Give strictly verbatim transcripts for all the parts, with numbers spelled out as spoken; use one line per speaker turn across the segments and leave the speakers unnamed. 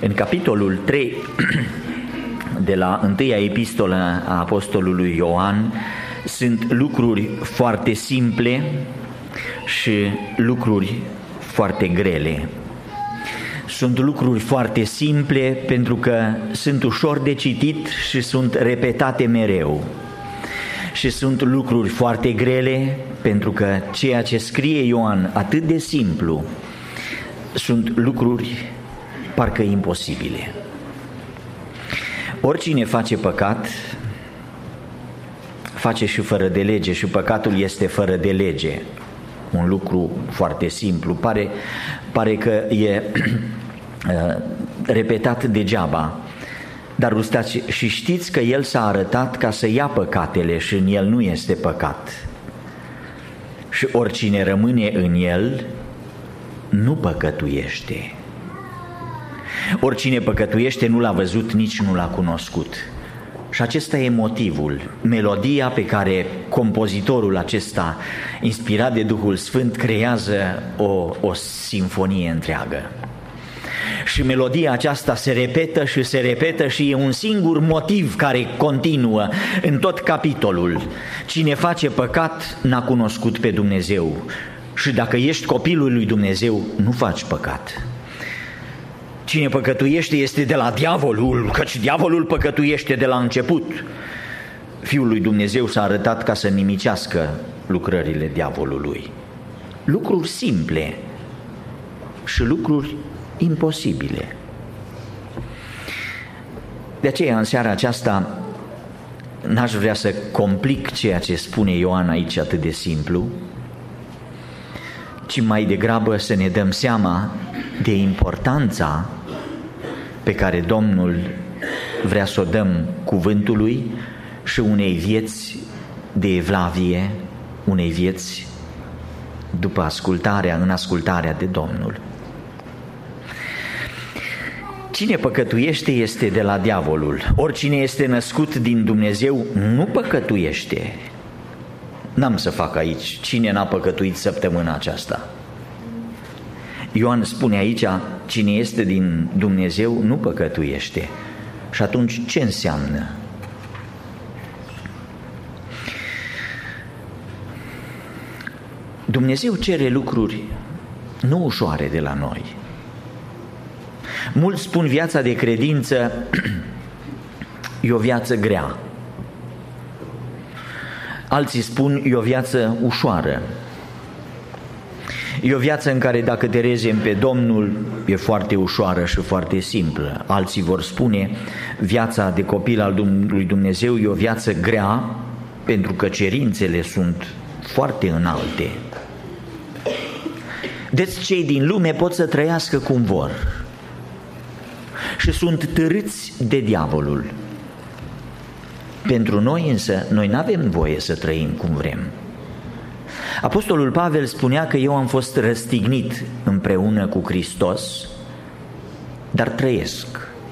În capitolul trei de la întâia epistolă a apostolului Ioan sunt lucruri foarte simple și lucruri foarte grele. Sunt lucruri foarte simple pentru că sunt ușor de citit și sunt repetate mereu. Și sunt lucruri foarte grele pentru că ceea ce scrie Ioan atât de simplu sunt lucruri parcă imposibile. Oricine face păcat, face și fără de lege și păcatul este fără de lege. Un lucru foarte simplu, pare, pare că e repetat degeaba, dar ustați și știți că El s-a arătat ca să ia păcatele și în El nu este păcat. Și oricine rămâne în El nu păcătuiește. Oricine păcătuiește nu l-a văzut, nici nu l-a cunoscut. Și acesta e motivul, melodia pe care compozitorul acesta, inspirat de Duhul Sfânt, creează o, o simfonie întreagă. Și melodia aceasta se repetă și se repetă și e un singur motiv care continuă în tot capitolul. Cine face păcat n-a cunoscut pe Dumnezeu. Și dacă ești copilul lui Dumnezeu, nu faci păcat. Cine păcătuiește este de la diavolul, căci diavolul păcătuiește de la început. Fiul lui Dumnezeu s-a arătat ca să nimicească lucrările diavolului. Lucruri simple și lucruri imposibile. De aceea, în seara aceasta, n-aș vrea să complic ceea ce spune Ioan aici atât de simplu, ci mai degrabă să ne dăm seama de importanța pe care Domnul vrea să o dăm cuvântului și unei vieți de evlavie, unei vieți după ascultarea, în ascultarea de Domnul. Cine păcătuiește este de la diavolul. Oricine este născut din Dumnezeu nu păcătuiește. N-am să fac aici cine n-a păcătuit săptămâna aceasta. Ioan spune aici, cine este din Dumnezeu nu păcătuiește. Și atunci ce înseamnă? Dumnezeu cere lucruri nu ușoare de la noi. Mulți spun viața de credință e o viață grea. Alții spun e o viață ușoară. E o viață în care dacă te rezemi pe Domnul e foarte ușoară și foarte simplă. Alții vor spune viața de copil al lui Dumnezeu e o viață grea pentru că cerințele sunt foarte înalte. Deci cei din lume pot să trăiască cum vor și sunt târâți de diavolul. Pentru noi însă, noi n-avem voie să trăim cum vrem. Apostolul Pavel spunea că eu am fost răstignit împreună cu Hristos, dar trăiesc.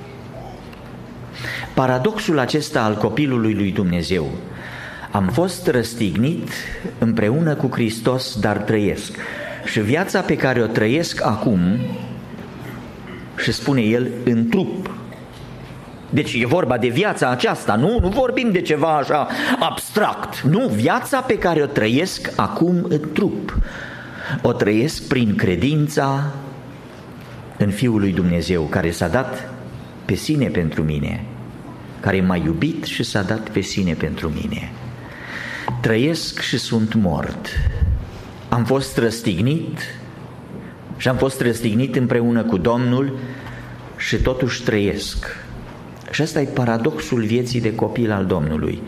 Paradoxul acesta al copilului lui Dumnezeu, am fost răstignit împreună cu Hristos, dar trăiesc. Și viața pe care o trăiesc acum, și spune el, în trup. Deci e vorba de viața aceasta, nu? Nu vorbim de ceva așa abstract. Nu, viața pe care o trăiesc acum în trup. O trăiesc prin credința în Fiul lui Dumnezeu, care s-a dat pe sine pentru mine, care m-a iubit și s-a dat pe sine pentru mine. Trăiesc și sunt mort. Am fost răstignit și am fost răstignit împreună cu Domnul și totuși trăiesc. Și ăsta e paradoxul vieții de copil al Domnului.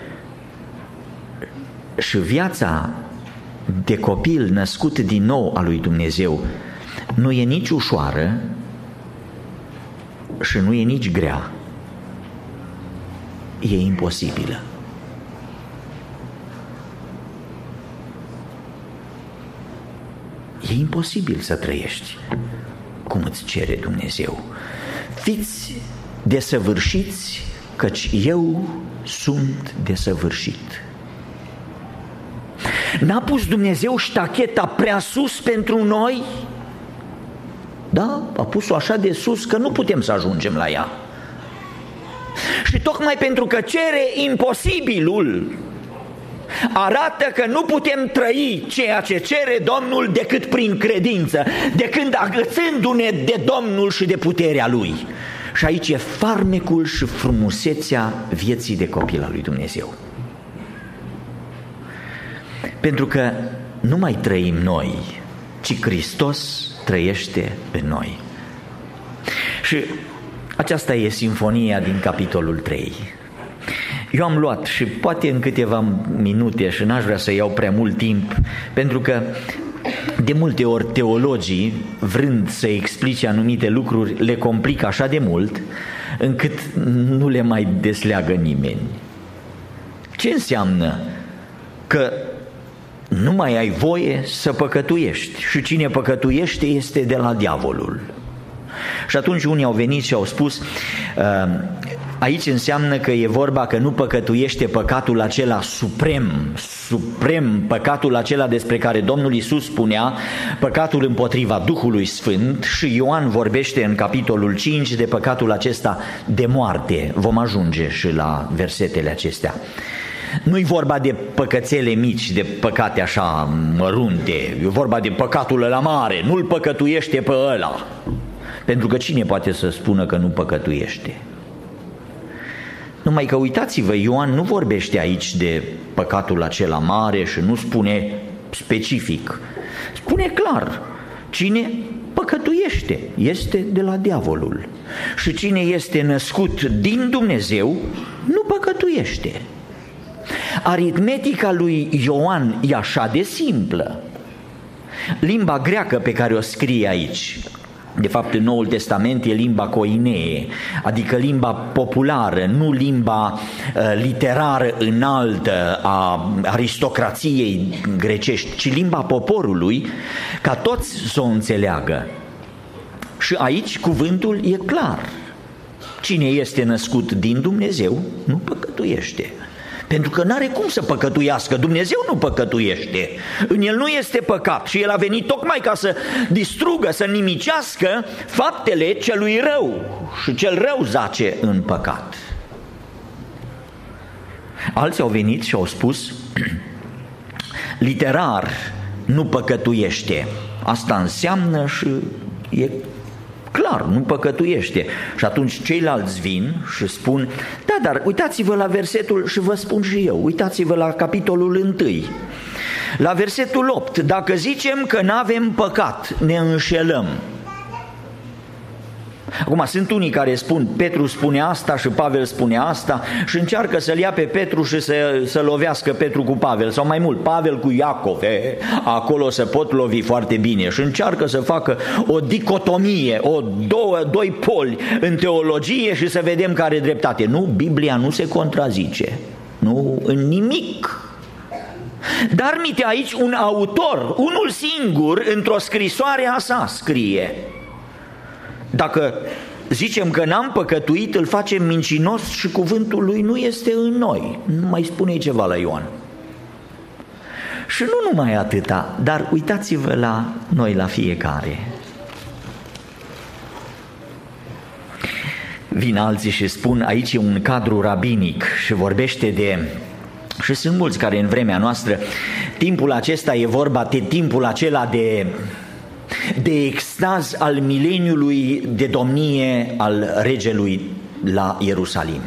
Și viața de copil născut din nou al lui Dumnezeu nu e nici ușoară și nu e nici grea. E imposibilă. E imposibil să trăiești cum îți cere Dumnezeu. Fiți desăvârșiți, căci eu sunt desăvârșit. N-a pus Dumnezeu ștacheta prea sus pentru noi? Da? A pus-o așa de sus că nu putem să ajungem la ea. Și tocmai pentru că cere imposibilul, arată că nu putem trăi ceea ce cere Domnul decât prin credință, decât agățându-ne de Domnul și de puterea Lui. Și aici e farmecul și frumusețea vieții de copil al lui Dumnezeu. Pentru că nu mai trăim noi, ci Hristos trăiește în noi. Și aceasta e simfonia din capitolul trei. Eu am luat și poate în câteva minute, și n-aș vrea să iau prea mult timp, pentru că de multe ori teologii, vrând să explice anumite lucruri, le complică așa de mult încât nu le mai desleagă nimeni. Ce înseamnă? Că nu mai ai voie să păcătuiești și cine păcătuiește este de la diavolul. Și atunci unii au venit și au spus, aici înseamnă că e vorba că nu păcătuiește păcatul acela suprem, suprem, păcatul acela despre care Domnul Iisus spunea, păcatul împotriva Duhului Sfânt, și Ioan vorbește în capitolul cinci de păcatul acesta de moarte. Vom ajunge și la versetele acestea. Nu-i vorba de păcățele mici, de păcate așa mărunte, e vorba de păcatul ăla mare, nu-l păcătuiește pe ăla. Pentru că cine poate să spună că nu păcătuiește? Numai că uitați-vă, Ioan nu vorbește aici de păcatul acela mare și nu spune specific. Spune clar, cine păcătuiește este de la diavolul. Și cine este născut din Dumnezeu nu păcătuiește. Aritmetica lui Ioan e așa de simplă. Limba greacă pe care o scrie aici, de fapt în Noul Testament, e limba koinee, adică limba populară, nu limba uh, literară înaltă a aristocrației grecești, ci limba poporului, ca toți să o înțeleagă. Și aici cuvântul e clar. Cine este născut din Dumnezeu nu păcătuiește. Pentru că n-are cum să păcătuiască, Dumnezeu nu păcătuiește, în El nu este păcat și El a venit tocmai ca să distrugă, să nimicească faptele celui rău și cel rău zace în păcat. Alții au venit și au spus, literar nu păcătuiește, asta înseamnă și e clar, nu păcătuiește. Și atunci ceilalți vin și spun, da, dar uitați-vă la versetul, și vă spun și eu, uitați-vă la capitolul unu, la versetul opt, dacă zicem că n-avem păcat, ne înșelăm. Acum sunt unii care spun, Petru spune asta și Pavel spune asta, și încearcă să-l ia pe Petru și să, să lovească Petru cu Pavel, sau mai mult, Pavel cu Iacov, e, acolo se pot lovi foarte bine, și încearcă să facă o dicotomie, o două, doi poli în teologie și să vedem care e dreptate. Nu, Biblia nu se contrazice, nu în nimic. Dar mite aici un autor, unul singur, într-o scrisoare a sa scrie, dacă zicem că n-am păcătuit, îl facem mincinos și cuvântul lui nu este în noi. Nu mai spune ceva la Ioan. Și nu numai atâta, dar uitați-vă la noi, la fiecare. Vin alții și spun, aici e un cadru rabinic și vorbește de... Și sunt mulți care în vremea noastră, timpul acesta e vorba de timpul acela de... de extaz al mileniului de domnie al regelui la Ierusalim.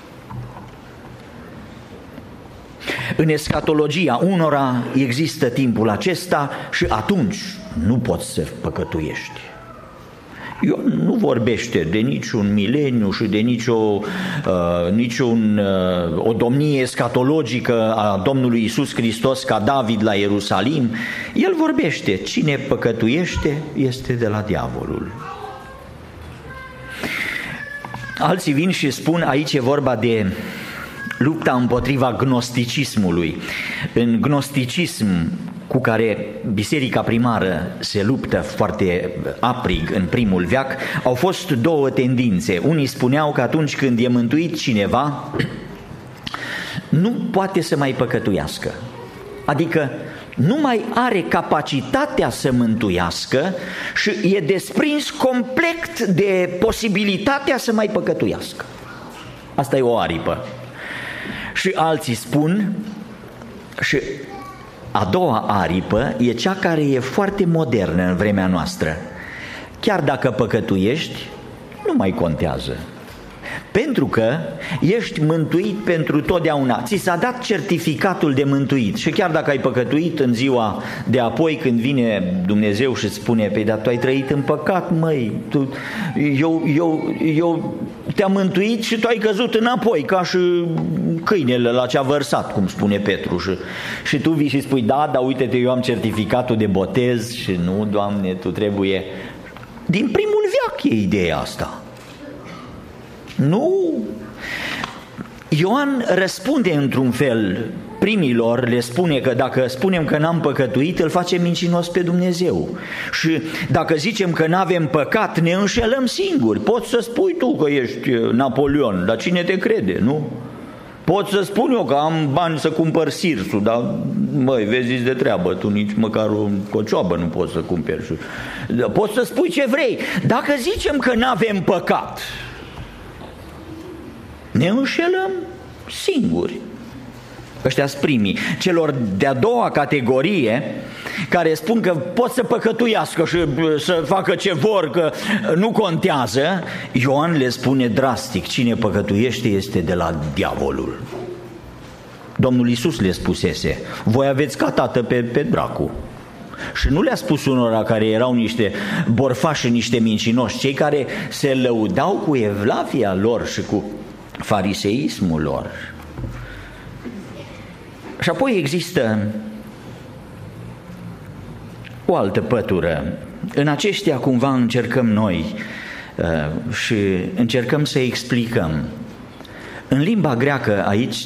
În eschatologia unora există timpul acesta și atunci nu poți să păcătuiești. Ioan nu vorbește de niciun mileniu și de nicio, uh, niciun, uh, o domnie eschatologică a Domnului Iisus Hristos ca David la Ierusalim. El vorbește, cine păcătuiește este de la diavolul. Alții vin și spun, aici e vorba de lupta împotriva gnosticismului. În gnosticism, cu care biserica primară se luptă foarte aprig în primul veac, au fost două tendințe. Unii spuneau că atunci când e mântuit cineva, nu poate să mai păcătuiască. Adică nu mai are capacitatea să mântuiască și e desprins complet de posibilitatea să mai păcătuiască. Asta e o aripă. Și alții spun, și a doua aripă e cea care e foarte modernă în vremea noastră. Chiar dacă păcătuiești, nu mai contează. Pentru că ești mântuit pentru totdeauna. Ți s-a dat certificatul de mântuit. Și chiar dacă ai păcătuit în ziua de apoi, când vine Dumnezeu și îți spune: păi, dar tu ai trăit în păcat, măi, tu, eu, eu, eu te-am mântuit și tu ai căzut înapoi, ca și câinele la ce a vărsat, cum spune Petru. Și, și tu vii și spui: da, dar uite-te, eu am certificatul de botez. Și nu, Doamne, tu trebuie... Din primul veac e ideea asta. Nu. Ioan răspunde într-un fel primilor, le spune că dacă spunem că n-am păcătuit, îl facem mincinos pe Dumnezeu. Și dacă zicem că n-avem păcat, ne înșelăm singuri. Poți să spui tu că ești Napoleon, dar cine te crede, nu? Pot să spun eu că am bani să cumpăr sirsul, dar măi, vezi de treabă, tu nici măcar o cocioabă nu poți să cumperi. Poți să spui ce vrei. Dacă zicem că n-avem păcat, ne înșelăm singuri. Ăștia sunt primii. Celor de-a doua categorie, care spun că pot să păcătuiască și să facă ce vor, că nu contează, Ioan le spune drastic: cine păcătuiește este de la diavolul. Domnul Iisus le spusese: voi aveți ca tată pe, pe dracu. Și nu le-a spus unora care erau niște borfași, niște mincinoși, cei care se lăudau cu evlavia lor și cu fariseismul lor. Și apoi există o altă pătură. În aceștia cumva încercăm noi uh, și încercăm să explicăm. În limba greacă aici,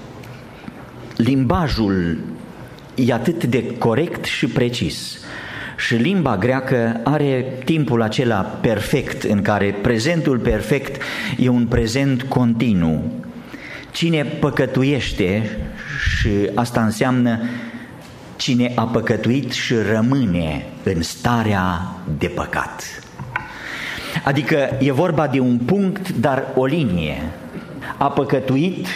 limbajul e atât de corect și precis. Și limba greacă are timpul acela perfect, în care prezentul perfect e un prezent continuu. Cine păcătuiește, și asta înseamnă cine a păcătuit și rămâne în starea de păcat. Adică e vorba de un punct, dar o linie. A păcătuit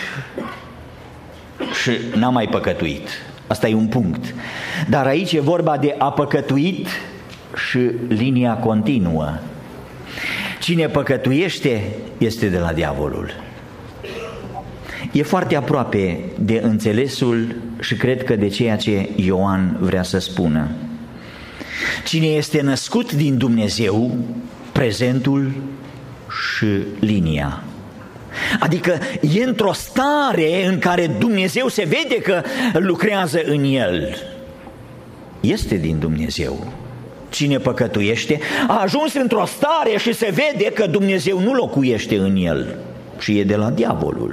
și n-a mai păcătuit. Asta e un punct. Dar aici e vorba de a păcătuit și linia continuă. Cine păcătuiește este de la diavolul. E foarte aproape de înțelesul și cred că de ceea ce Ioan vrea să spună. Cine este născut din Dumnezeu, prezentul și linia. Adică e într-o stare în care Dumnezeu se vede că lucrează în el. Este din Dumnezeu. Cine păcătuiește a ajuns într-o stare și se vede că Dumnezeu nu locuiește în el și e de la diavolul.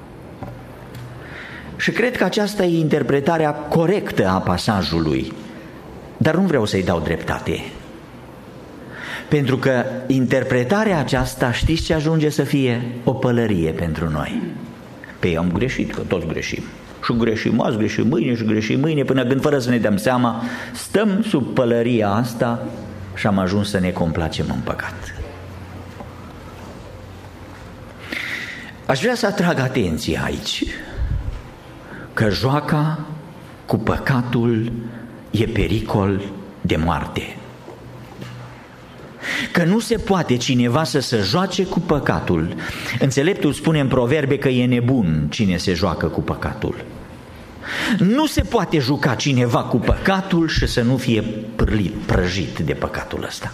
Și cred că aceasta e interpretarea corectă a pasajului, dar nu vreau să-i dau dreptate. Pentru că interpretarea aceasta, știți ce ajunge să fie? O pălărie pentru noi. Pe eu am greșit, că toți greșim. Și greșim azi, greșim mâine și greșim mâine, până când, fără să ne dăm seama, stăm sub pălăria asta și am ajuns să ne complacem în păcat. Aș vrea să atrag atenția aici că joaca cu păcatul e pericol de moarte. Că nu se poate cineva să se joace cu păcatul. Înțeleptul spune în Proverbe că e nebun cine se joacă cu păcatul. Nu se poate juca cineva cu păcatul și să nu fie prălit, prăjit de păcatul ăsta.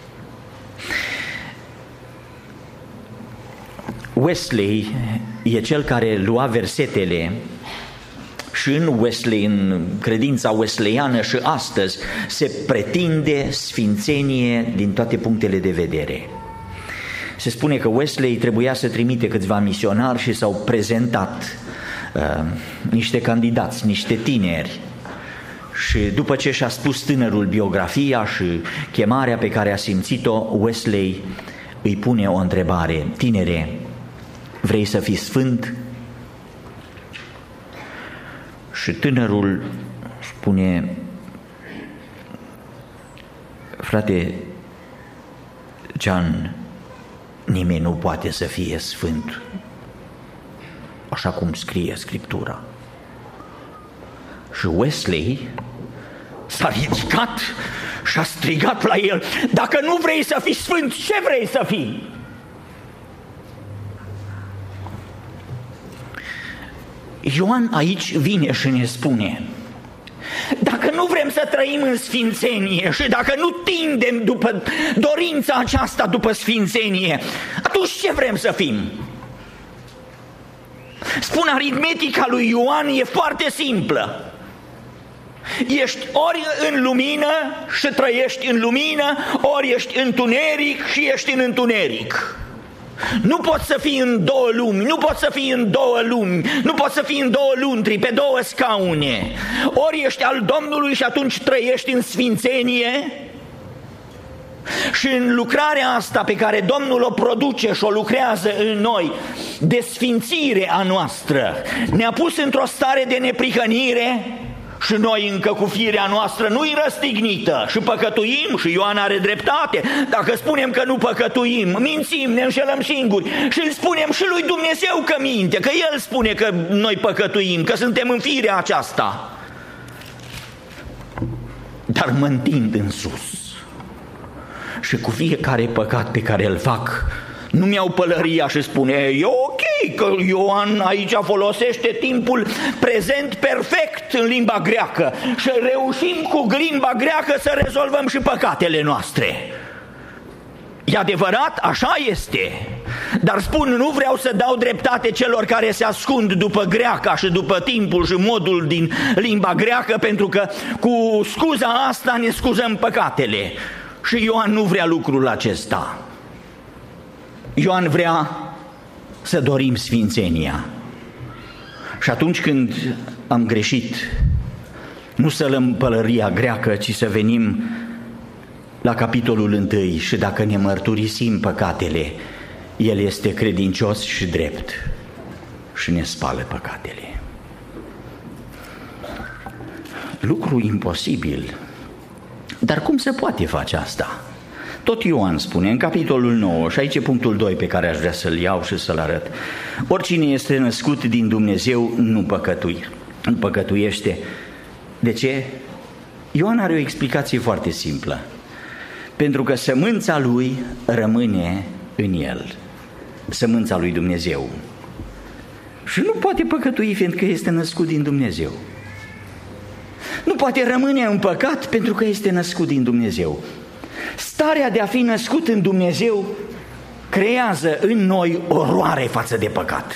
Wesley e cel care lua versetele și în Wesley, în credința wesleyană și astăzi, se pretinde sfințenie din toate punctele de vedere. Se spune că Wesley trebuia să trimite câțiva misionari și s-au prezentat uh, niște candidați, niște tineri. Și după ce și-a spus tânărul biografia și chemarea pe care a simțit-o, Wesley îi pune o întrebare: tinere, vrei să fii sfânt? Și tânărul Spune: frate Jean, nimeni nu poate să fie sfânt așa cum scrie Scriptura. Și Wesley s-a ridicat și a strigat la el: dacă nu vrei să fii sfânt, ce vrei să fii? Ioan aici vine și ne spune: dacă nu vrem să trăim în sfințenie și dacă nu tindem după dorința aceasta după sfințenie, atunci ce vrem să fim? Spun, aritmetica lui Ioan e foarte simplă. Ești ori în lumină și trăiești în lumină, ori ești în întuneric și ești în întuneric. Nu poți să fii în două lumi, nu poți să fii în două lumi, nu poți să fii în două luntri, pe două scaune. Ori ești al Domnului și atunci trăiești în sfințenie, și în lucrarea asta pe care Domnul o produce și o lucrează în noi, de sfințire a noastră, ne-a pus într-o stare de neprihănire. Și noi încă cu firea noastră nu-i răstignită și păcătuim, și Ioan are dreptate. Dacă spunem că nu păcătuim, mințim, ne înșelăm singuri și îl spunem și lui Dumnezeu că minte, că El spune că noi păcătuim, că suntem în firea aceasta. Dar mă întind în sus și cu fiecare păcat pe care îl fac, nu mi-au pălăria și spune: e ok că Ioan aici folosește timpul prezent perfect în limba greacă și reușim cu limba greacă să rezolvăm și păcatele noastre. E adevărat, așa este. Dar spun, nu vreau să dau dreptate celor care se ascund după greaca și după timpul și modul din limba greacă, pentru că cu scuza asta ne scuzăm păcatele. Și Ioan nu vrea lucrul acesta. Ioan vrea să dorim sfințenia. Și atunci când am greșit, nu să lăm pălăria greacă, ci să venim la capitolul întâi și dacă ne mărturisim păcatele, El este credincios și drept și ne spală păcatele. Lucru imposibil. Dar cum se poate face asta? Tot Ioan spune în capitolul nouă, și aici e punctul doi pe care aș vrea să-l iau și să-l arăt: oricine este născut din Dumnezeu nu păcătui, nu păcătuiește. De ce? Ioan are o explicație foarte simplă. Pentru că sămânța lui rămâne în el, sămânța lui Dumnezeu. Și nu poate păcătui fiindcă este născut din Dumnezeu. Nu poate rămâne în păcat pentru că este născut din Dumnezeu. Starea de a fi născut în Dumnezeu creează în noi oroare față de păcat.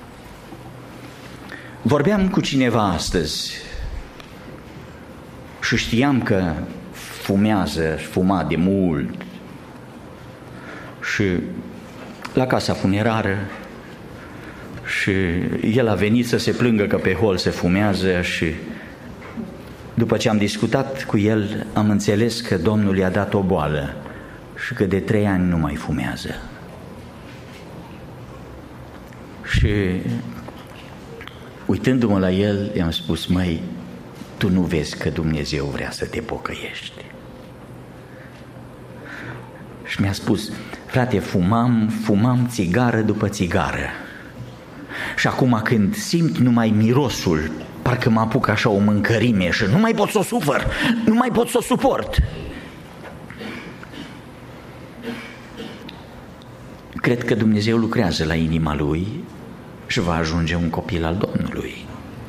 Vorbeam cu cineva astăzi și știam că fumează, fuma de mult, și la casa funerară, și el a venit să se plângă că pe hol se fumează, și după ce am discutat cu el, am înțeles că Domnul i-a dat o boală și că de trei ani nu mai fumează. Și uitându-mă la el, i-am spus: măi, tu nu vezi că Dumnezeu vrea să te pocăiești? Și mi-a spus: frate, fumam, fumam țigară după țigară și acum când simt numai mirosul, parcă mă apuc așa o mâncărime și nu mai pot să o sufăr, nu mai pot să o suport. Cred că Dumnezeu lucrează la inima lui și va ajunge un copil al Domnului.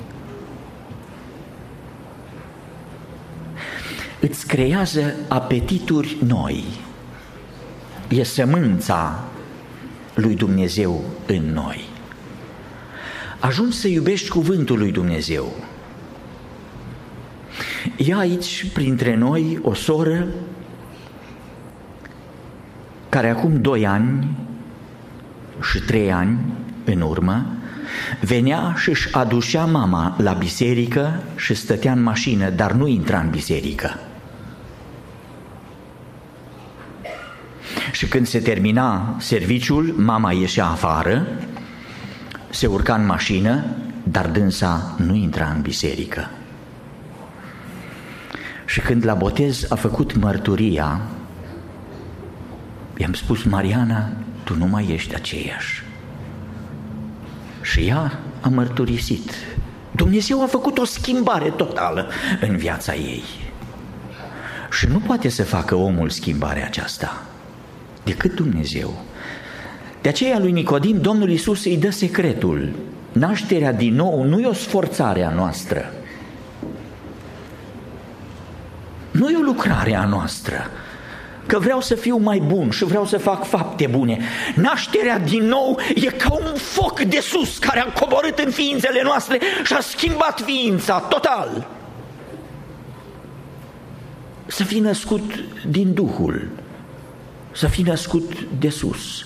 Îți creează apetituri noi. E sămânța lui Dumnezeu în noi. Ajungi să iubești cuvântul lui Dumnezeu. E aici printre noi o soră care acum doi ani și trei ani în urmă venea și își aducea mama la biserică și stătea în mașină, dar nu intra în biserică. Și când se termina serviciul, mama ieșea afară, se urca în mașină, dar dânsa nu intra în biserică. Și când la botez a făcut mărturia, i-am spus: Mariana, tu nu mai ești aceeași. Și ea a mărturisit. Dumnezeu a făcut o schimbare totală în viața ei. Și nu poate să facă omul schimbarea aceasta decât Dumnezeu. De aceea lui Nicodim Domnul Iisus îi dă secretul. Nașterea din nou nu e o sforțare a noastră, nu e o lucrare a noastră, că vreau să fiu mai bun și vreau să fac fapte bune. Nașterea din nou e ca un foc de sus care a coborât în ființele noastre și a schimbat ființa total. Să fii născut din Duhul, să fii născut de sus.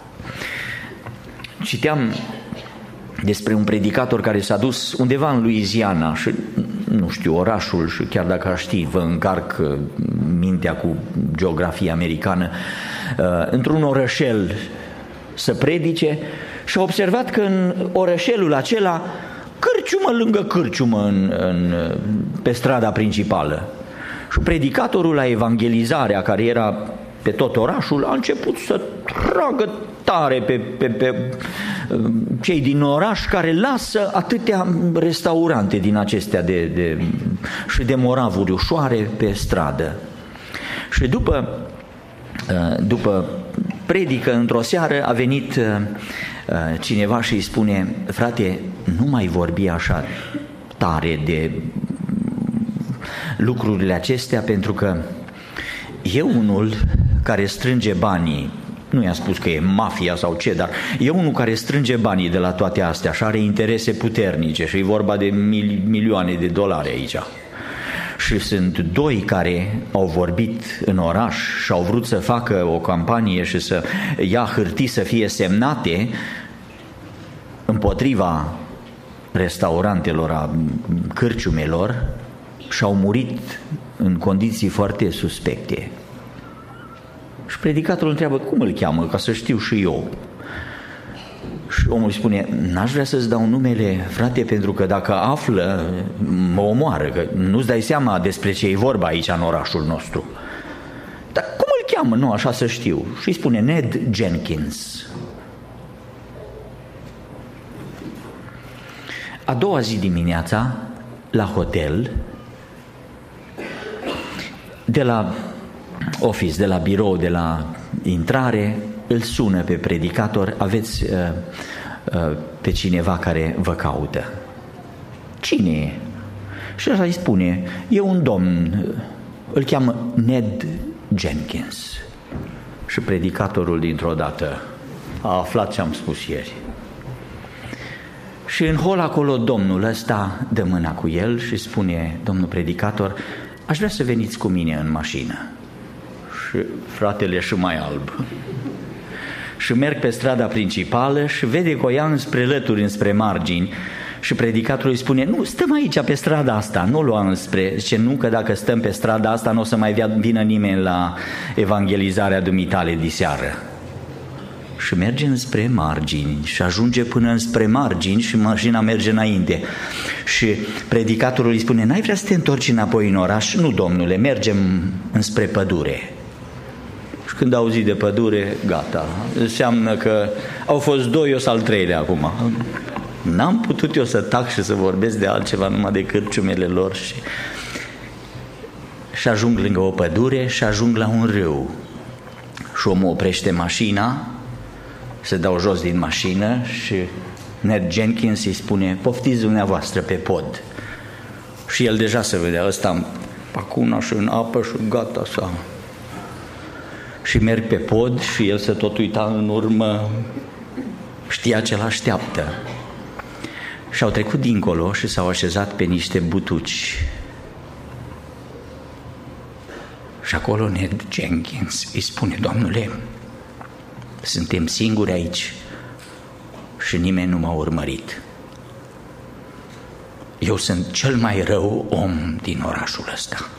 Citeam despre un predicator care s-a dus undeva în Louisiana și nu știu orașul, și chiar dacă aș ști vă încarc mintea cu geografia americană, într-un orășel să predice și a observat că în orășelul acela cârciumă lângă cârciumă în, în, pe strada principală. Și predicatorul la evangelizarea care era pe tot orașul a început să tragă tare pe, pe, pe cei din oraș care lasă atâtea restaurante din acestea de, de, și de moravuri ușoare pe stradă. Și după, după predică, într-o seară a venit cineva și îi spune: frate, nu mai vorbi așa tare de lucrurile acestea, pentru că e unul care strânge banii, nu i-a spus că e mafia sau ce, dar e unul care strânge banii de la toate astea și are interese puternice și e vorba de mil- milioane de dolari aici. Și sunt doi care au vorbit în oraș și au vrut să facă o campanie și să ia hârtii să fie semnate împotriva restaurantelor, a cârciumelor, și au murit în condiții foarte suspecte. Și predicatorul întreabă: cum îl cheamă, ca să știu și eu. Și omul îi spune: n-aș vrea să-ți dau numele, frate, pentru că dacă află, mă omoară, că nu-ți dai seama despre ce e vorba aici în orașul nostru. Dar cum îl cheamă? Nu, așa să știu. Și îi spune: Ned Jenkins. A doua zi dimineața, la hotel, de la office, de la birou, de la intrare, îl sună pe predicator: aveți uh, uh, pe cineva care vă caută. Cine e? Și ăla îi spune: e un domn, îl cheamă Ned Jenkins. Și predicatorul dintr-o dată a aflat ce am spus ieri. Și în hol acolo domnul ăsta dă mâna cu el și spune: domnul predicator, aș vrea să veniți cu mine în mașină. Și fratele și mai alb. Și merg pe strada principală și vede că o ia înspre lături, înspre margini. Și predicatorul îi spune: nu, stăm aici pe strada asta, nu lua înspre. Zice: nu, că dacă stăm pe strada asta nu o să mai vină nimeni la evangelizarea dumitale diseară. Și merge înspre margini și ajunge până înspre margini și mașina merge înainte. Și predicatorul îi spune: n-ai vrea să te întorci înapoi în oraș? Nu, domnule, mergem înspre pădure. Și când au auzit de pădure, gata, înseamnă că au fost doi, eu sunt al treilea acum. N-am putut eu să tac și să vorbesc de altceva, numai de cârciumele lor. Și, și ajung lângă o pădure și ajung la un râu. Și omul oprește mașina, se dau jos din mașină și Ned Jenkins îi spune: poftiți dumneavoastră pe pod. Și el deja se vedea, ăsta pacuna și în apă și gata să... Și merg pe pod și el se tot uita în urmă, știa ce l-așteaptă. Și au trecut dincolo și s-au așezat pe niște butuci. Și acolo Ned Jenkins îi spune: domnule, suntem singuri aici și nimeni nu m-a urmărit. Eu sunt cel mai rău om din orașul ăsta.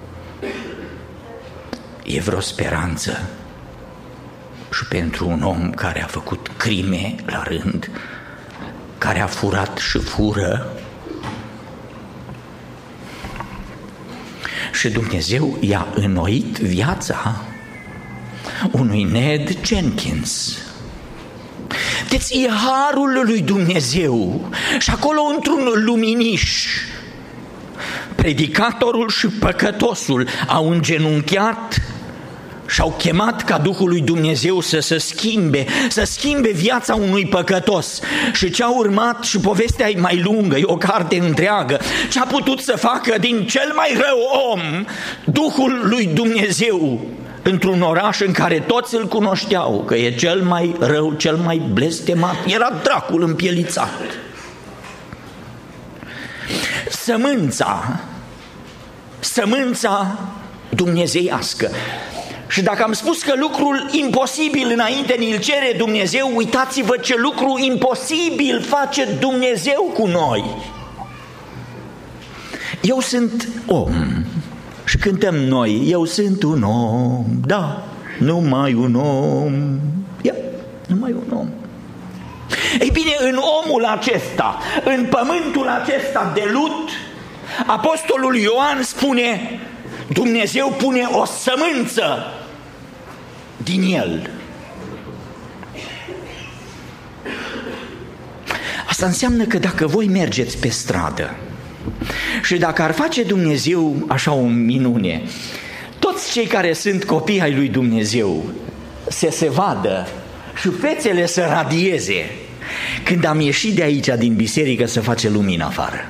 E vreo speranță și pentru un om care a făcut crime la rând, care a furat și fură? și Dumnezeu i-a înnoit viața unui Ned Jenkins. Deci e harul lui Dumnezeu și acolo într-un luminiș predicatorul și păcătosul au îngenunchiat și au chemat ca Duhul lui Dumnezeu să se schimbe, să schimbe viața unui păcătos. Și ce a urmat, și povestea e mai lungă, e o carte întreagă, ce a putut să facă din cel mai rău om Duhul lui Dumnezeu într-un oraș în care toți îl cunoșteau, că e cel mai rău, cel mai blestemat, era dracul împielițat. Sămânța, sămânța dumnezeiască. Și dacă am spus că lucrul imposibil înainte ni-l cere Dumnezeu, uitați-vă ce lucru imposibil face Dumnezeu cu noi. Eu sunt om și cântăm noi, eu sunt un om, da, numai un om, ia, numai un om. Ei bine, în omul acesta, în pământul acesta de lut, apostolul Ioan spune, Dumnezeu pune o sămânță din el. Asta înseamnă că dacă voi mergeți pe stradă și dacă ar face Dumnezeu așa o minune, toți cei care sunt copii ai lui Dumnezeu să se vadă și fețele să radieze când am ieșit de aici din biserică să face lumină afară.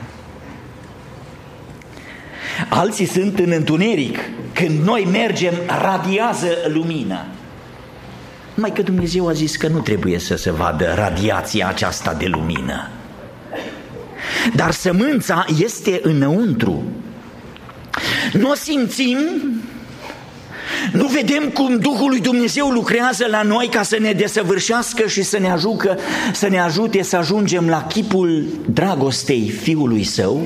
Alții sunt în întuneric, când noi mergem radiază lumină. Numai că Dumnezeu a zis că nu trebuie să se vadă radiația aceasta de lumină. Dar sămânța este înăuntru. Nu o simțim, nu vedem cum Duhul lui Dumnezeu lucrează la noi ca să ne desăvârșească și să ne, ajucă, să ne ajute să ajungem la chipul dragostei Fiului Său.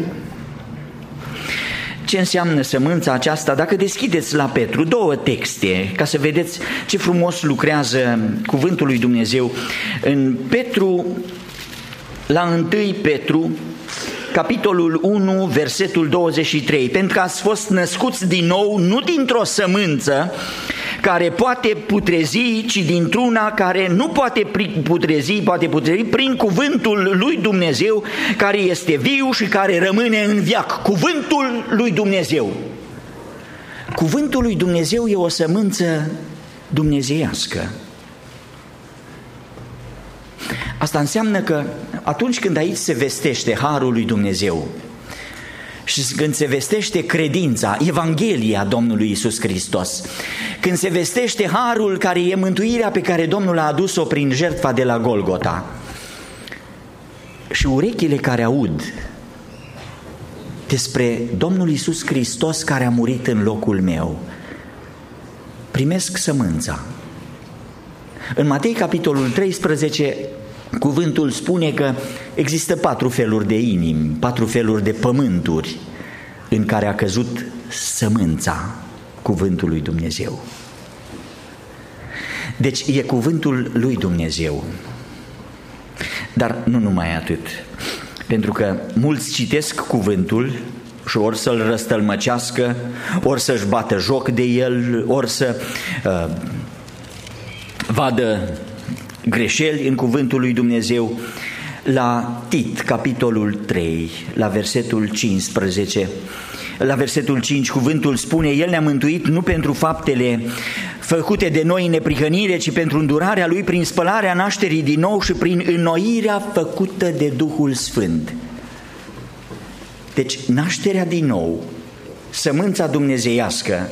Ce înseamnă sămânța aceasta? Dacă deschideți la Petru două texte, ca să vedeți ce frumos lucrează cuvântul lui Dumnezeu. În Petru, la întâi Petru, capitolul unu, versetul douăzeci și trei, pentru că ați fost născuți din nou, nu dintr-o sămânță care poate putrezi, ci dintr-una care nu poate putrezi, poate putrezi prin cuvântul lui Dumnezeu, care este viu și care rămâne în veac. Cuvântul lui Dumnezeu. Cuvântul lui Dumnezeu e o sămânță dumnezeiască. Asta înseamnă că atunci când aici se vestește harul lui Dumnezeu și când se vestește credința, Evanghelia Domnului Iisus Hristos, când se vestește harul care e mântuirea pe care Domnul a adus-o prin jertfa de la Golgota, și urechile care aud despre Domnul Iisus Hristos care a murit în locul meu, primesc sămânța. În Matei capitolul treisprezece, cuvântul spune că există patru feluri de inimi, patru feluri de pământuri în care a căzut sămânța cuvântului lui Dumnezeu. Deci e cuvântul lui Dumnezeu. Dar nu numai atât. Pentru că mulți citesc cuvântul și ori să-l răstălmăcească, ori să-și bată joc de el, ori să uh, vadă greșeli în cuvântul lui Dumnezeu. La Tit, capitolul trei, la versetul cincisprezece, la versetul cinci, cuvântul spune: El ne-a mântuit nu pentru faptele făcute de noi în neprihănire, ci pentru îndurarea Lui prin spălarea nașterii din nou și prin înnoirea făcută de Duhul Sfânt. Deci nașterea din nou, sămânța dumnezeiască,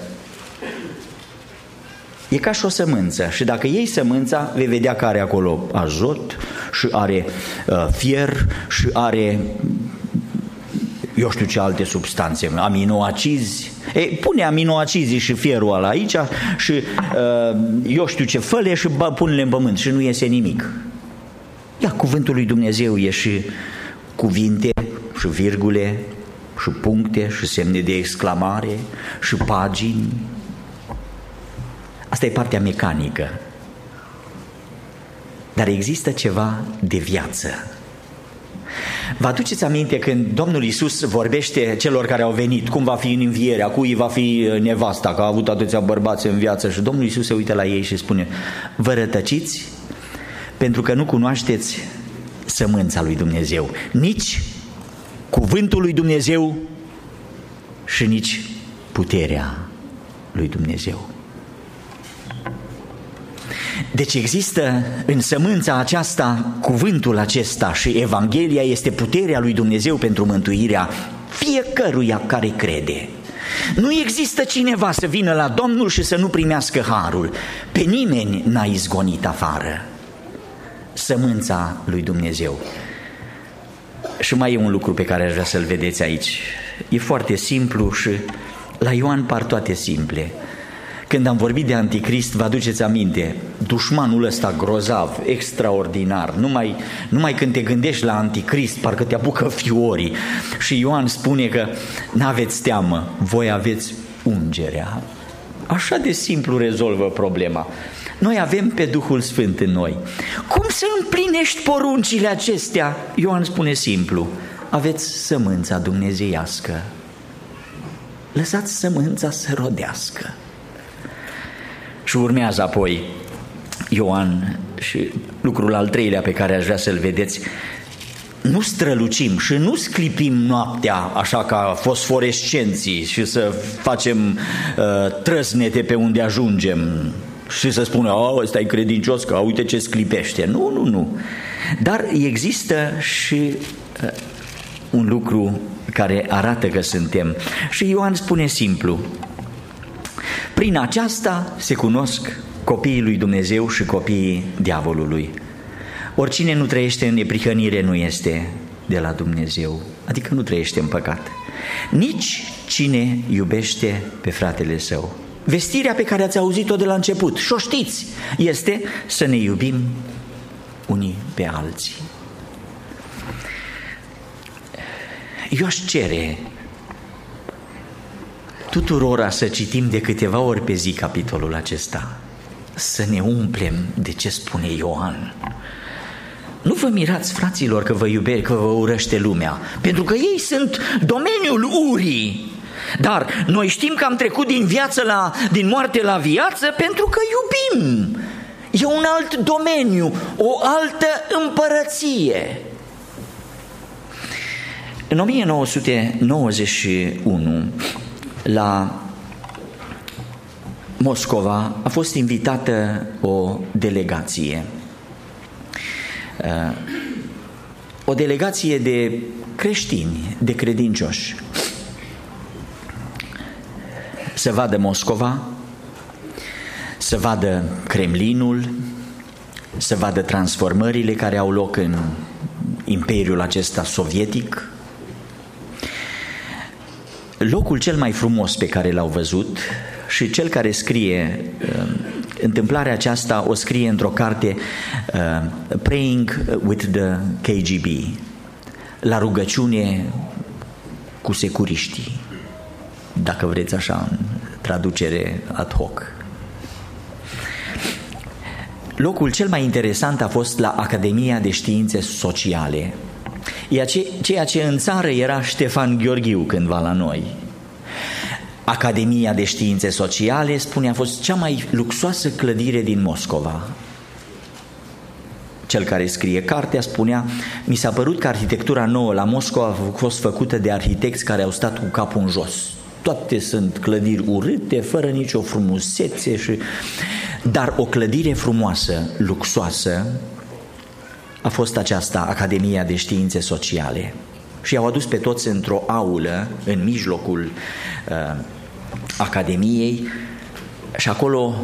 e ca și o sămânță și dacă iei sămânța, vei vedea că are acolo azot și are uh, fier și are, eu știu ce alte substanțe, aminoacizi. Ei, pune aminoacizii și fierul ăla aici și uh, eu știu ce, fă-le și pune-le în pământ și nu iese nimic. Ia, cuvântul lui Dumnezeu e și cuvinte și virgule și puncte și semne de exclamare și pagini. Asta e partea mecanică. Dar există ceva de viață. Vă aduceți aminte când Domnul Iisus vorbește celor care au venit, cum va fi în învierea, cui va fi nevasta, că a avut atâția bărbați în viață, și Domnul Iisus se uită la ei și spune: vă rătăciți pentru că nu cunoașteți sămânța lui Dumnezeu, nici cuvântul lui Dumnezeu și nici puterea lui Dumnezeu. Deci există în sămânța aceasta cuvântul acesta și Evanghelia este puterea lui Dumnezeu pentru mântuirea fiecăruia care crede. Nu există cineva să vină la Domnul și să nu primească harul. Pe nimeni n-a izgonit afară. Sămânța lui Dumnezeu. Și mai e un lucru pe care aș vrea să-l vedeți aici. E foarte simplu și la Ioan par toate simple. Când am vorbit de anticrist, vă aduceți aminte, dușmanul ăsta grozav, extraordinar, numai, numai când te gândești la anticrist, parcă te apucă fiorii. Și Ioan spune că n-aveți teamă, voi aveți ungerea. Așa de simplu rezolvă problema. Noi avem pe Duhul Sfânt în noi. Cum să împlinești poruncile acestea? Ioan spune simplu: aveți sămânța dumnezeiască. Lăsați sămânța să rodească. Și urmează apoi Ioan și lucrul al treilea pe care aș vrea să-l vedeți: nu strălucim și nu sclipim noaptea așa ca fosforescenții și să facem uh, trăsnete pe unde ajungem și să spună: a, ăsta e credincios, că uite ce sclipește. Nu, nu, nu. Dar există și uh, un lucru care arată că suntem. Și Ioan spune simplu: prin aceasta se cunosc copiii lui Dumnezeu și copiii diavolului. Oricine nu trăiește în neprihănire nu este de la Dumnezeu, adică nu trăiește în păcat. Nici cine iubește pe fratele său. Vestirea pe care ați auzit-o de la început, și o știți, este să ne iubim unii pe alții. Eu aș cere tuturora să citim de câteva ori pe zi capitolul acesta, să ne umplem de ce spune Ioan. Nu vă mirați, fraților, că vă iubește, că vă urăște lumea, pentru că ei sunt domeniul urii. Dar noi știm că am trecut din viață la, din moarte la viață pentru că iubim. E un alt domeniu, o altă împărăție. În o mie nouă sute nouăzeci și unu, la Moscova a fost invitată o delegație. O delegație de creștini, de credincioși, să vadă Moscova, să vadă Kremlinul, să vadă transformările care au loc în imperiul acesta sovietic. Locul cel mai frumos pe care l-au văzut, și cel care scrie uh, întâmplarea aceasta o scrie într-o carte, uh, Praying with the K G B, la rugăciune cu securiștii, dacă vreți așa, în traducere ad hoc. Locul cel mai interesant a fost la Academia de Științe Sociale, ceea ce în țară era Ștefan Gheorghiu cândva la noi. Academia de Științe Sociale, spune, a fost cea mai luxoasă clădire din Moscova. Cel care scrie cartea spunea: mi s-a părut că arhitectura nouă la Moscova a fost făcută de arhitecți care au stat cu capul în jos. Toate sunt clădiri urâte, fără nicio frumusețe, și... dar o clădire frumoasă, luxoasă, a fost aceasta, Academia de Științe Sociale. Și i-au adus pe toți într-o aulă, în mijlocul uh, Academiei, și acolo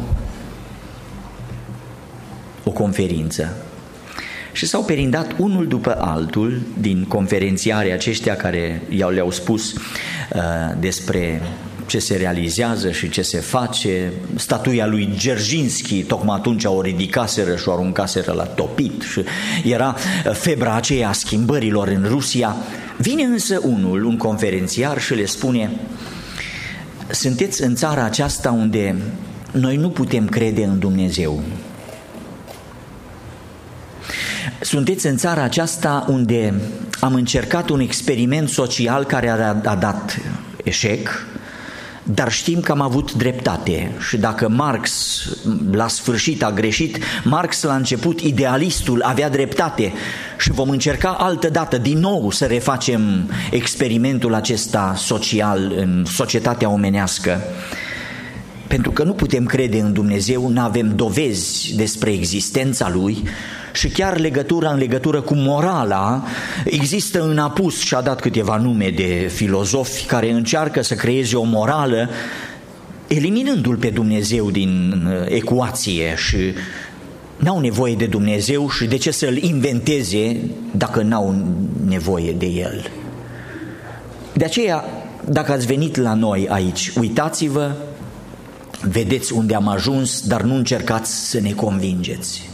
o conferință. Și s-au perindat unul după altul din conferențiarii aceștia care i-au, le-au spus uh, despre ce se realizează și ce se face. Statuia lui Dzerzhinski, tocmai atunci o ridicaseră și o aruncaseră la topit și era febra aceea a schimbărilor în Rusia. Vine însă unul, un conferențiar, și le spune: sunteți în țara aceasta unde noi nu putem crede în Dumnezeu. Sunteți în țara aceasta unde am încercat un experiment social care a, a dat eșec, dar știm că am avut dreptate. Și dacă Marx la sfârșit a greșit, Marx la început, idealistul, avea dreptate. Și vom încerca altă dată din nou să refacem experimentul acesta social în societatea omenească. Pentru că nu putem crede în Dumnezeu, nu avem dovezi despre existența Lui și chiar legătura în legătură cu morala există în apus și a dat câteva nume de filozofi care încearcă să creeze o morală eliminându-L pe Dumnezeu din ecuație și n-au nevoie de Dumnezeu și de ce să-L inventeze dacă n-au nevoie de El. De aceea, dacă ați venit la noi aici, uitați-vă, vedeți unde am ajuns, dar nu încercați să ne convingeți.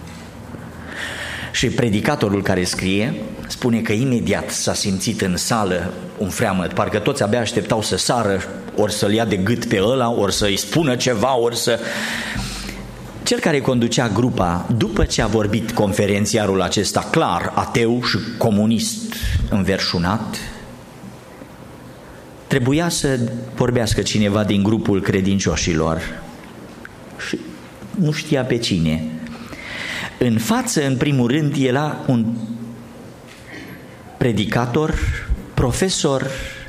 Și predicatorul care scrie spune că imediat s-a simțit în sală un freamăt, parcă toți abia așteptau să sară, ori să-l ia de gât pe ăla, ori să-i spună ceva, ori să... Cel care conducea grupa, după ce a vorbit conferențiarul acesta clar, ateu și comunist înverșunat, trebuia să vorbească cineva din grupul credincioșilor și nu știa pe cine. În față, în primul rând, era un predicator, profesor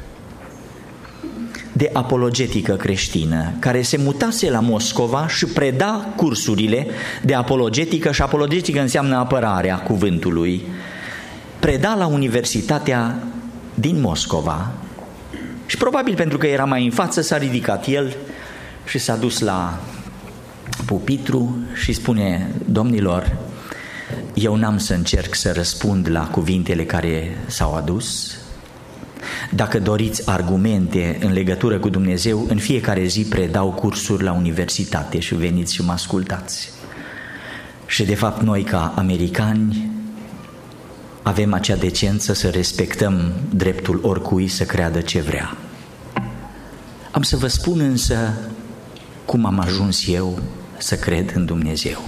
de apologetică creștină, care se mutase la Moscova și preda cursurile de apologetică, și apologetică înseamnă apărarea cuvântului. Preda la Universitatea din Moscova. Și probabil pentru că era mai în față, s-a ridicat el și s-a dus la pupitru și spune: domnilor, eu n-am să încerc să răspund la cuvintele care s-au adus. Dacă doriți argumente în legătură cu Dumnezeu, în fiecare zi predau cursuri la universitate și veniți și mă ascultați. Și de fapt noi ca americani avem acea decență să respectăm dreptul oricui să creadă ce vrea. Am să vă spun însă cum am ajuns eu să cred în Dumnezeu.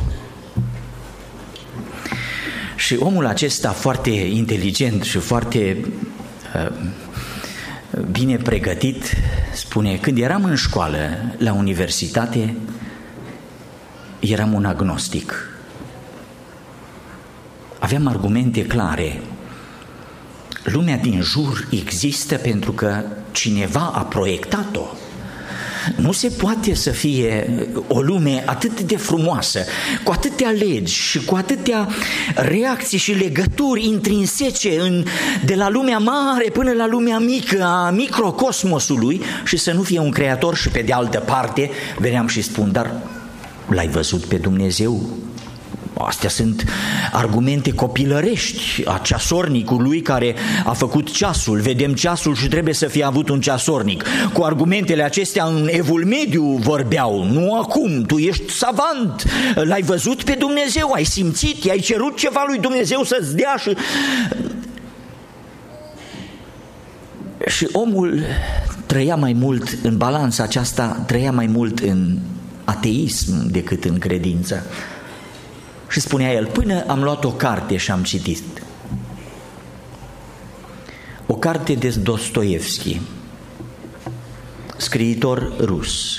Și omul acesta foarte inteligent și foarte uh, bine pregătit spune: când eram în școală, la universitate, eram un agnostic. Aveam argumente clare. Lumea din jur există pentru că cineva a proiectat-o. Nu se poate să fie o lume atât de frumoasă, cu atâtea legi și cu atâtea reacții și legături intrinsece în, de la lumea mare până la lumea mică a microcosmosului, și să nu fie un creator. Și pe de altă parte veneam și spun: dar l-ai văzut pe Dumnezeu? Astea sunt argumente copilărești a ceasornicului care a făcut ceasul. Vedem ceasul și trebuie să fie avut un ceasornic. Cu argumentele acestea în Evul Mediu vorbeau, nu acum. Tu ești savant, l-ai văzut pe Dumnezeu, ai simțit, i-ai cerut ceva lui Dumnezeu să-ți dea. Și... și omul trăia mai mult în balanța aceasta, trăia mai mult în ateism decât în credință. Și spunea el: până am luat o carte și am citit. O carte de Dostoevski, scriitor rus.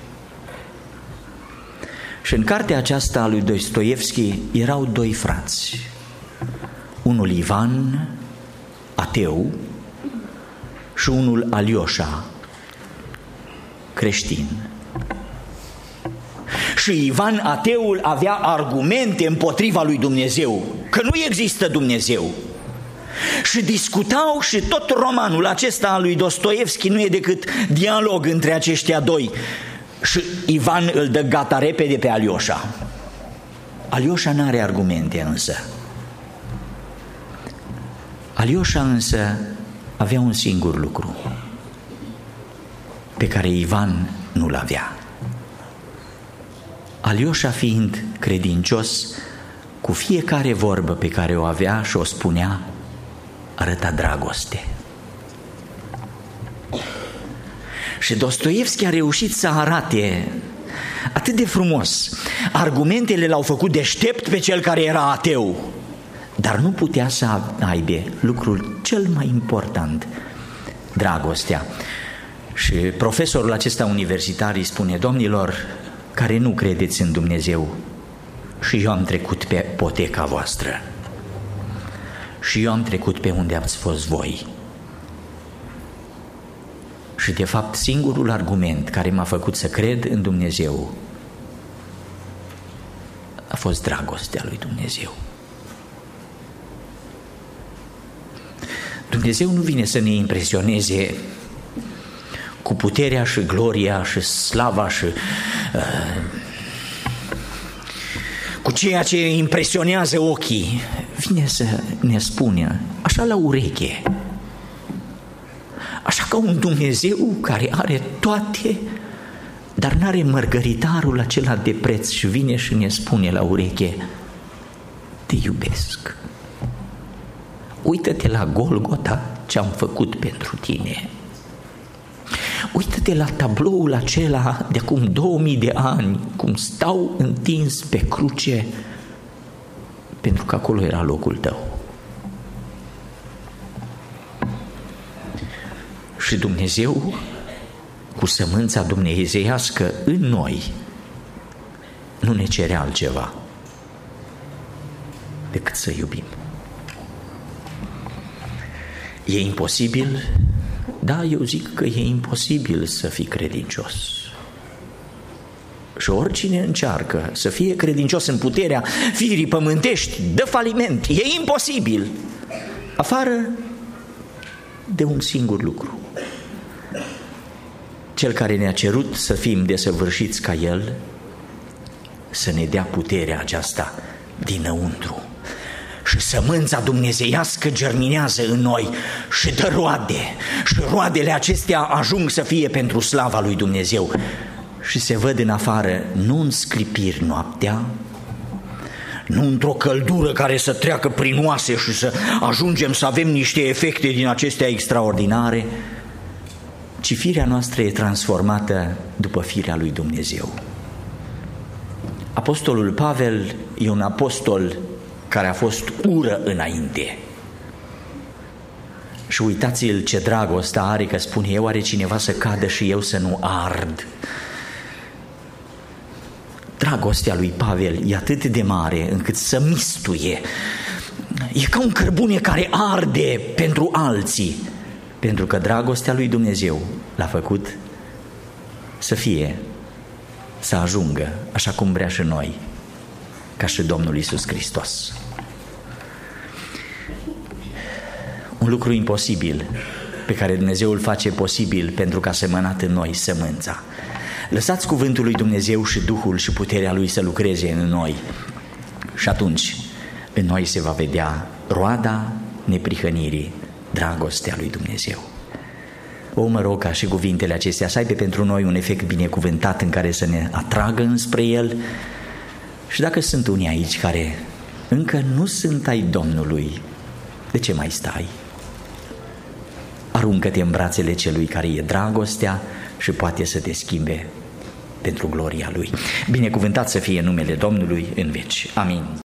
Și în cartea aceasta a lui Dostoevski erau doi frați. Unul Ivan, ateu, și unul Alioșa, creștin. Și Ivan, ateul, avea argumente împotriva lui Dumnezeu, că nu există Dumnezeu. Și discutau, și tot romanul acesta al lui Dostoevski nu e decât dialog între aceștia doi. Și Ivan îl dă gata repede pe Alioșa. Alioșa n-are argumente însă. Alioșa însă avea un singur lucru pe care Ivan nu-l avea. Alioșa, fiind credincios, cu fiecare vorbă pe care o avea și o spunea, arăta dragoste. Și Dostoevski a reușit să arate atât de frumos. Argumentele l-au făcut deștept pe cel care era ateu, dar nu putea să aibă lucrul cel mai important, dragostea. Și profesorul acesta universitar îi spune: domnilor care nu credeți în Dumnezeu, și eu am trecut pe poteca voastră, și eu am trecut pe unde ați fost voi. Și de fapt singurul argument care m-a făcut să cred în Dumnezeu a fost dragostea lui Dumnezeu. Dumnezeu nu vine să ne impresioneze cu puterea și gloria și slava și uh, cu ceea ce impresionează ochii. Vine să ne spună așa la ureche, așa ca un Dumnezeu care are toate, dar n-are mărgăritarul acela de preț, și vine și ne spune la ureche: te iubesc. Uită-te la Golgota ce am făcut pentru tine. Uită-te la tabloul acela de acum două mii de ani, cum stau întins pe cruce, pentru că acolo era locul tău. Și Dumnezeu, cu sămânța dumnezeiască în noi, nu ne cere altceva decât să iubim. E imposibil? Da, eu zic că e imposibil să fii credincios. Și oricine încearcă să fie credincios în puterea firii pământești, dă faliment. E imposibil, afară de un singur lucru: Cel care ne-a cerut să fim desăvârșiți ca El, să ne dea puterea aceasta dinăuntru. Și sămânța dumnezeiască germinează în noi și dă roade. Și roadele acestea ajung să fie pentru slava lui Dumnezeu. Și se văd în afară, nu în sclipiri noaptea, nu într-o căldură care să treacă prin oase și să ajungem să avem niște efecte din acestea extraordinare, ci firea noastră e transformată după firea lui Dumnezeu. Apostolul Pavel e un apostol care a fost ură înainte. Și uitați-l ce dragoste are, că spune: eu are cineva să cadă și eu să nu ard. Dragostea lui Pavel e atât de mare încât să mistuie. E ca un cărbune care arde pentru alții, pentru că dragostea lui Dumnezeu l-a făcut să fie, să ajungă așa cum vrea și noi, ca și Domnul Iisus Hristos. Un lucru imposibil pe care Dumnezeu îl face posibil pentru că a semănat în noi sămânța. Lăsați cuvântul lui Dumnezeu și Duhul și puterea Lui să lucreze în noi, și atunci în noi se va vedea roada neprihănirii, dragostea lui Dumnezeu. O, mă rog ca și cuvintele acestea să aibă pentru noi un efect binecuvântat în care să ne atragă înspre El. Și dacă sunt unii aici care încă nu sunt ai Domnului, de ce mai stai? Aruncă-te în brațele celui care e dragostea și poate să te schimbe pentru gloria Lui. Binecuvântat să fie numele Domnului în veci. Amin.